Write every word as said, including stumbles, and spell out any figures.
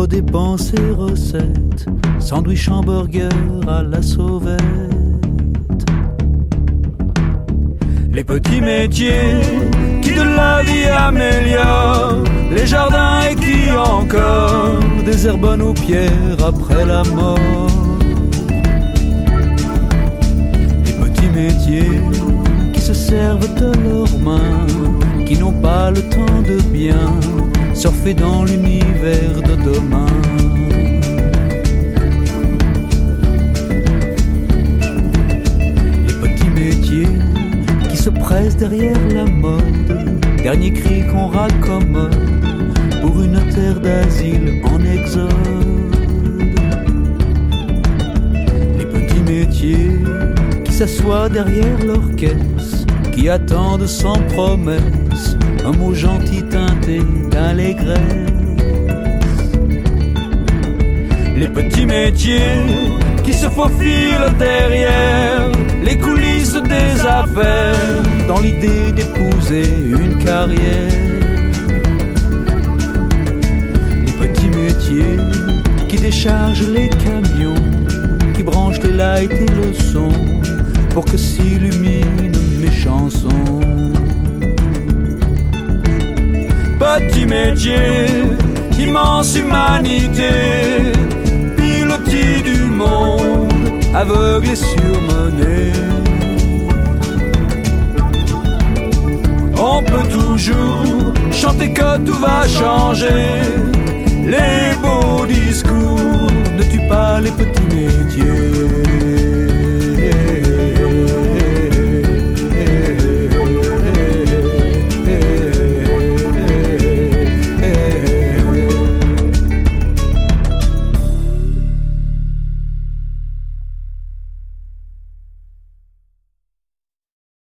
Trop dépensées recettes, sandwich hamburger à la sauvette. Les petits métiers qui de la vie améliorent les jardins et qui encore désherbent nos pierres après la mort. Les petits métiers qui se servent de leurs mains, qui n'ont pas le temps de bien surfer dans l'univers de demain. Les petits métiers qui se pressent derrière la mode, dernier cri qu'on raccommode pour une terre d'asile en exode. Les petits métiers qui s'assoient derrière leur caisse, qui attendent sans promesse un mot gentil teinté d'allégresse. Les petits métiers qui se faufilent derrière les coulisses des affaires, dans l'idée d'épouser une carrière. Les petits métiers qui déchargent les camions, qui branchent les lights et le son pour que s'illuminent mes chansons. Petit métier, immense humanité, pilotis du monde, aveugle et surmené. On peut toujours chanter que tout va changer,